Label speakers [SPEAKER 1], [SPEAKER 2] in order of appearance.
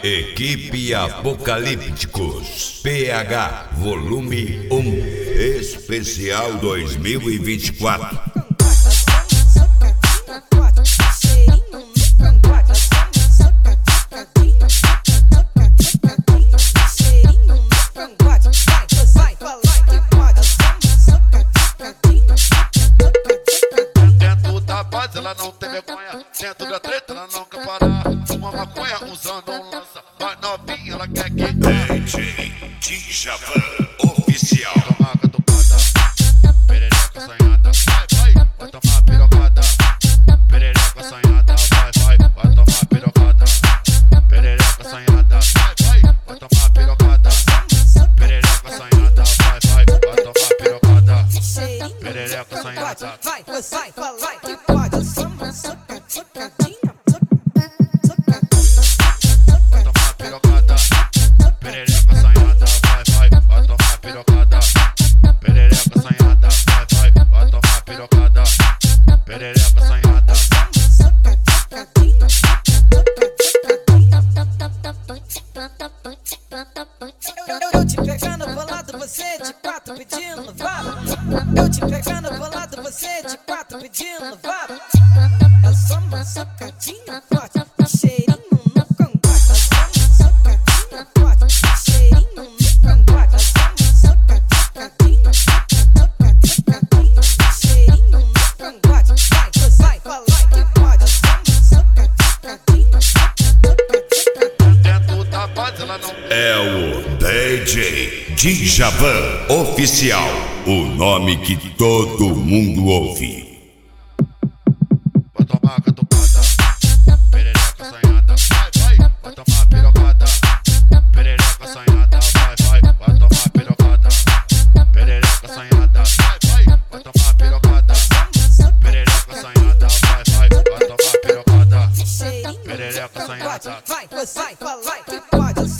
[SPEAKER 1] Equipe Apocalípticos, PH, volume 1, especial 2024.
[SPEAKER 2] Dentro da base ela não tem vergonha, dentro da treta ela não quer parar. Uma maconha usando um lança, vai novinha ela quer que
[SPEAKER 1] DJ Djavan Oficial.
[SPEAKER 2] toma catucada, perereca assanhada, vai tomar pirocada. Perereca assanhada, vai tomar pirocada. Perereca assanhada, vai tomar pirocada. Perereca assanhada, vai tomar pirocada. Perereca assanhada.
[SPEAKER 3] Vai, que pode, socadinha.
[SPEAKER 2] Vai tomar pirocada, perereca assanhada, vai tomar pirocada. Perereca assanhada, vai tomar pirocada. Perereca assanhada.
[SPEAKER 3] Eu te pegando bolado, você de quatro pedindo vara. Eu te pegando bolado, você de quatro pedindo vara. É só uma socadinha forte, cheirinho no cangote. É só uma socadinha forte, cheirinho no cangote. É só uma socadinha, cheirinho no cangote. Vai falar que pode. É só uma socadinha.
[SPEAKER 2] Dentro da base ela não
[SPEAKER 1] É o DJ Djavan Oficial, o nome que todo mundo ouve.
[SPEAKER 2] vai tomar catucada. Perereca assanhada, vai tomar pirocada. Perereca assanhada, vai tomar pirocada. Perereca assanhada, vai tomar pirocada. Perereca assanhada, vai tomar pirocada.
[SPEAKER 3] Cheirinho
[SPEAKER 2] Perereca assanhada.
[SPEAKER 3] vai falar que pode.